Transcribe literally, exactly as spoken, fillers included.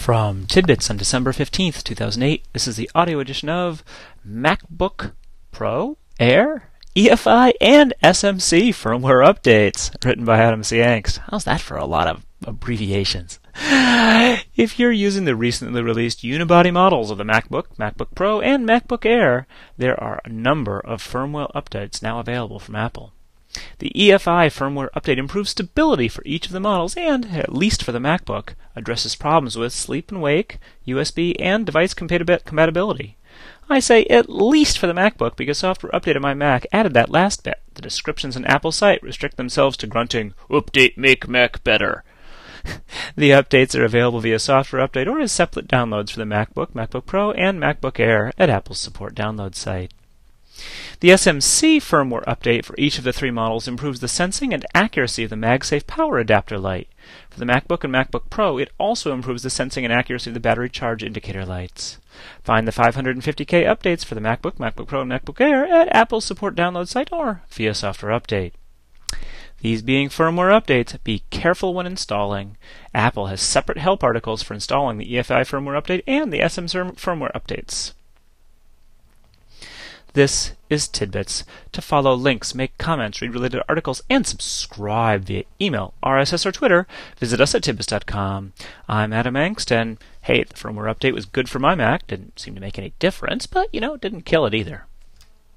From Tidbits on December fifteenth, two thousand eight, this is the audio edition of MacBook Pro, Air, E F I, and S M C firmware updates, written by Adam C. Angst. How's that for a lot of abbreviations? If you're using the recently released unibody models of the MacBook, MacBook Pro, and MacBook Air, there are a number of firmware updates now available from Apple. The E F I firmware update improves stability for each of the models and, at least for the MacBook, addresses problems with sleep and wake, U S B, and device compatibi- compatibility. I say at least for the MacBook because software update on my Mac added that last bit. The descriptions on Apple's site restrict themselves to grunting, "Update make Mac better." The updates are available via software update or as separate downloads for the MacBook, MacBook Pro, and MacBook Air at Apple's support download site. The S M C firmware update for each of the three models improves the sensing and accuracy of the MagSafe power adapter light. For the MacBook and MacBook Pro, it also improves the sensing and accuracy of the battery charge indicator lights. Find the five hundred fifty K updates for the MacBook, MacBook Pro, and MacBook Air at Apple's support download site or via software update. These being firmware updates, be careful when installing. Apple has separate help articles for installing the E F I firmware update and the S M C firmware updates. This is Tidbits. To follow links, make comments, read related articles, and subscribe via email, R S S, or Twitter, visit us at tidbits dot com. I'm Adam Angst, and hey, the firmware update was good for my Mac. Didn't seem to make any difference, but, you know, it didn't kill it either.